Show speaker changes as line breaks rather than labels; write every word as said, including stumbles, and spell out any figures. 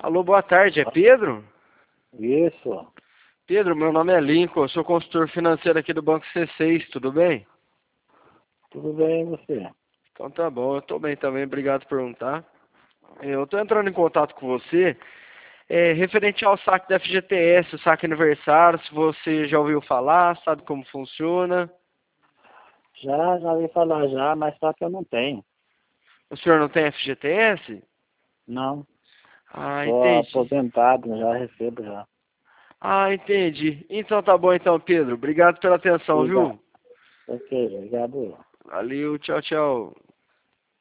Alô, boa tarde, é Pedro?
Isso,
Pedro, meu nome é Lincoln, eu sou consultor financeiro aqui do Banco C seis, tudo bem?
tudo bem e você?
Então tá bom, eu tô bem também, obrigado por perguntar. Eu tô entrando em contato com você, é, referente ao saque da F G T S, o saque aniversário, se você já ouviu falar, sabe como funciona.
Já, já ouvi falar já, mas só que eu não tenho.
O senhor não tem F G T S?
Não,
Ah,
sou
entendi.
aposentado, já recebo já.
Ah, entendi. Então tá bom então, Pedro. Obrigado pela atenção,
Obrigado.
viu?
Ok, obrigado.
Valeu, tchau, tchau.